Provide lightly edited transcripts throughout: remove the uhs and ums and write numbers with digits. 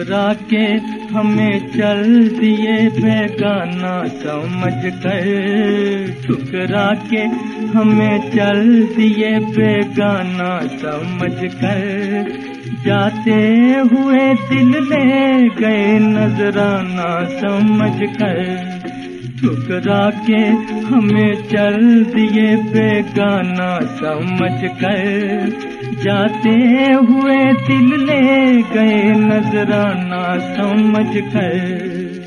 ठुकरा के हमें चल दिए बेगाना समझ कर, ठुकरा के हमें चल दिए बेगाना समझ कर, जाते हुए दिल ले गए नजराना समझ कर, ठुकरा के हमें चल दिए बेगाना समझ कर, जाते हुए दिल ले गए नजराना समझ कर।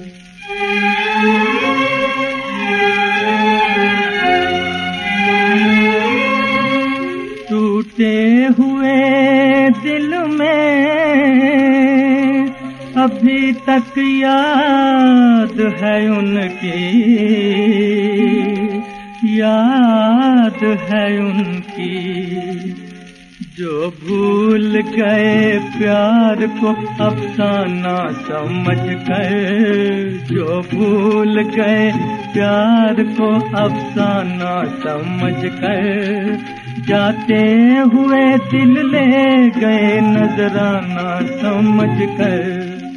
टूटे हुए दिल में अभी तक याद है उनकी, याद है उनकी, जो भूल गए प्यार को अफसाना समझ कर, जो भूल गए प्यार को अफसाना समझ कर, जाते हुए दिल ले गए नजराना समझ कर।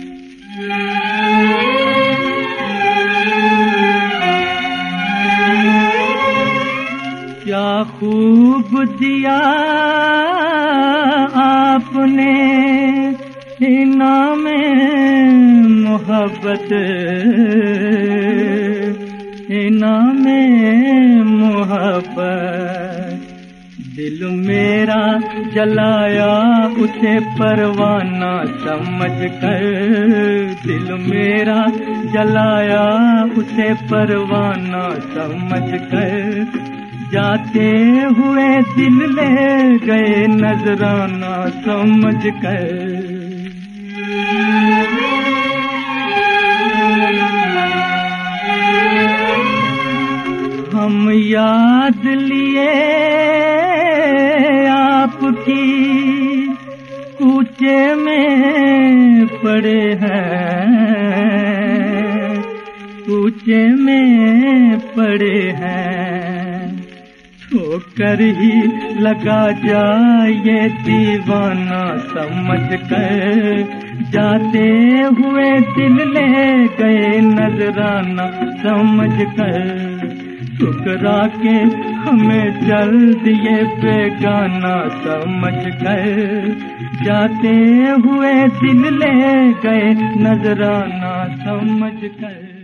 क्या खूब दिया आपने इनाम मोहब्बत, इनाम मोहब्बत, दिल मेरा जलाया उसे परवाना समझ कर, दिल मेरा जलाया उसे परवाना समझ कर, जाते हुए दिल ले गए नजराना समझ कर। हम याद लिए आपकी कूचे में पड़े हैं, कूचे में पड़े हैं, ठोकर ही लगा जाए दीवाना समझ कर, जाते हुए दिल ले गए नजराना समझ कर, ठुकरा के हमें चल दिए बेगाना समझ कर, जाते हुए दिल ले गए नजराना समझ कर।